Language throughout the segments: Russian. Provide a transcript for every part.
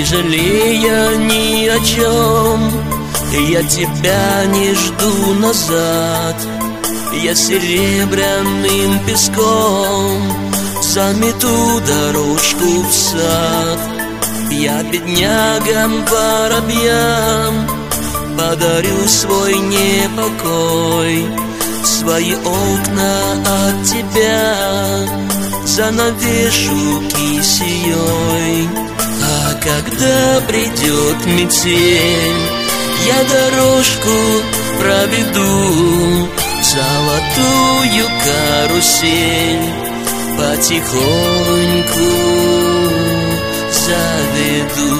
жалея ни о чем. Я тебя не жду назад. Я серебряным песком замету дорожку в сад. Я беднягам-воробьям подарю свой непокой. Свои окна от тебя занавешу кисеей. А когда придет метель, я дорожку проведу, золотую карусель потихоньку заведу.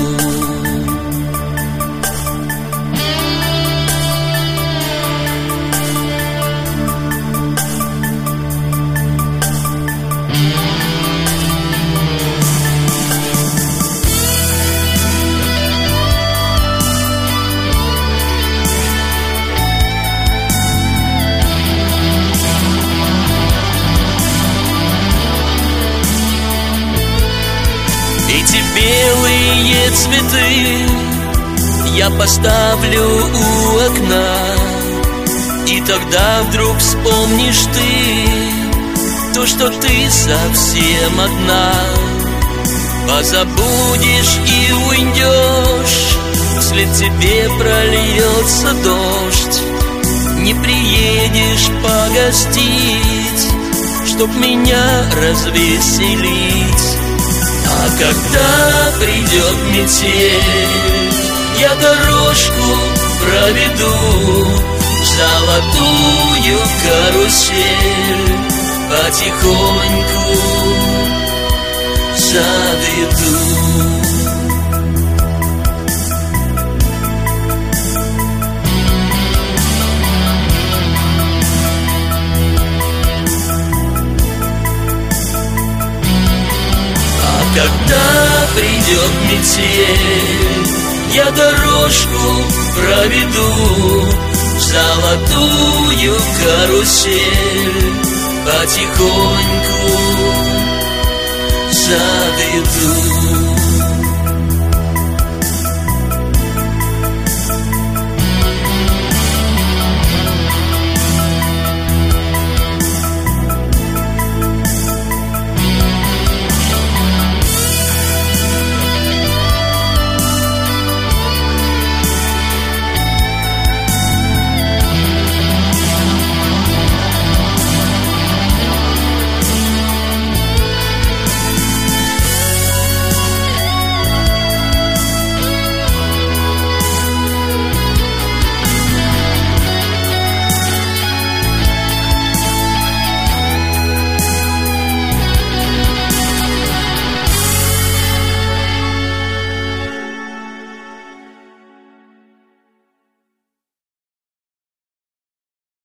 Эти белые цветы я поставлю у окна, и тогда вдруг вспомнишь ты то, что ты совсем одна. Позабудешь и уйдешь, вслед тебе прольется дождь. Не приедешь погостить, чтоб меня развеселить. А когда придет метель, я дорожку проведу, золотую карусель потихоньку заведу. Когда придет метель, я дорожку проведу, золотую карусель потихоньку заведу.